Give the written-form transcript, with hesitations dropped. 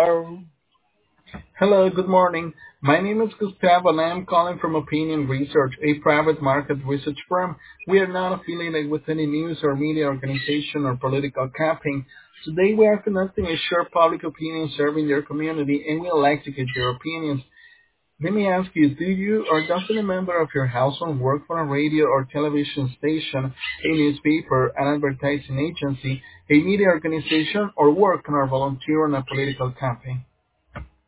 Hello. Hello, good morning. My name is Gustavo and I am calling from Opinion Research, a private market research firm. We are not affiliated with any news or media organization or political campaign. Today we are conducting a short public opinion survey in your community and we would like to get your opinions. Let me ask you, do you or does any member of your household work for a radio or television station, a newspaper, an advertising agency, a media organization, or work on or volunteer on a political campaign?